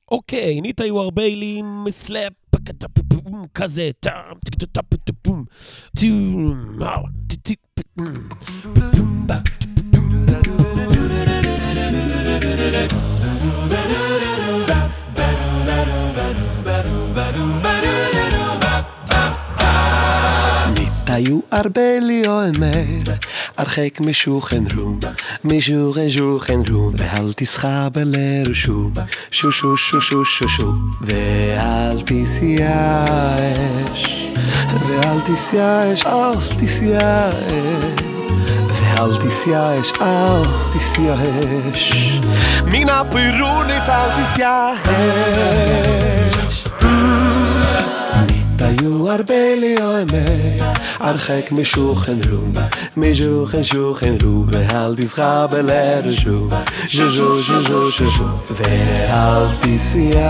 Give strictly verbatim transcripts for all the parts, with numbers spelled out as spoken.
אוקיי, ניט היו הרבה אילים סלאפ כזה טאם טאם טום היו הרבה לי אומר, הרחק משוכן רום, משוכן שוכן רום, ואל תסחבל לרשום, שו שו שו שו שו שו, ואל תסייאש, ואל תסייאש, אל תסייאש, ואל תסייאש, אל תסייאש, מן הפירונס אל תסייאש. היו הרבה לי אומר, הרחק משוכן רום, משוכן שוכן רום, ואל תסחבל לרשום, שו שו שו שו שו שו, ואל תסייאש,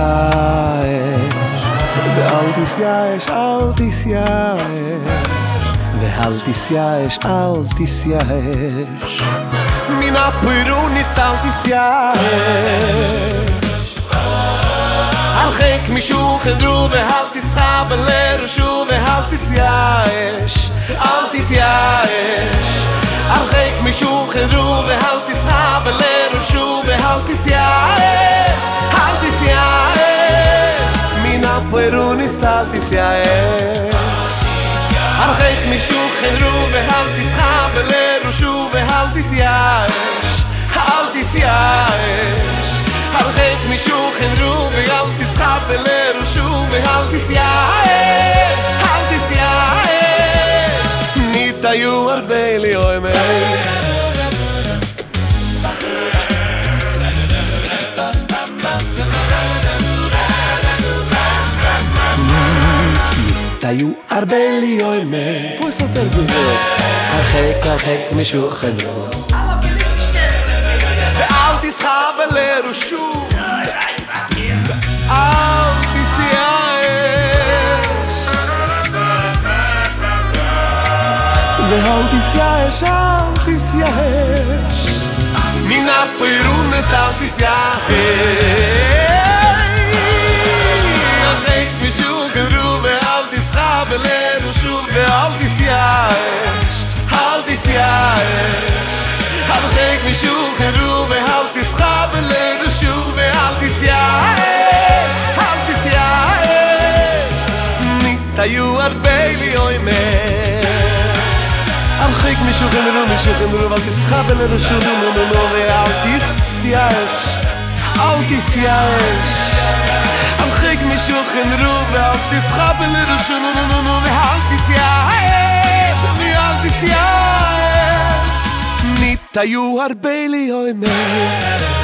ואל תסייאש, אל תסייאש, ואל תסייאש, אל תסייאש, מן הפירונס אל תסייאש. הרחק משוכן רום ואל תסחבל לרשום ואל תסייאש, אל תסייאש. הרחק משוכן רום ואל תסחבל לרשום ואל תסייאש, אל תסייאש, מן הפירונס אל תסייאש. הרחק משוכן רום ואל תסחבל לרשום ואל תסייאש, אל תסייאש. הרחק משוכן רום ואל תסחבל לרשום ואל תסייאש, אל תסייאש. ניט היו הרבה לי אומר, ניט היו הרבה לי אומר, פה סותר בזה, הרחק הרחק משוכן רום ואל תסחבל לרשום, אל תסייאש, ואל תסייאש, אל תסייאש, מן הפירונס אל תסייאש. הרחק משוכן רום ואל תסחבל לרשום ואל תסייאש, אל תסייאש. הרחק משוכן רום ואל תסחבל לרשום ואל תסייאש, אל תסייאש. ניט היו הרבה לי אומר, הרחק משוכן רום משוכן רום ואל תסחבל לרשום ואל תסייאש, אל תסייאש. הרחק משוכן רום ואל תסחבל לרשום ואל תסייאש, ואל תסייאש. ניט היו הרבה לי אומר.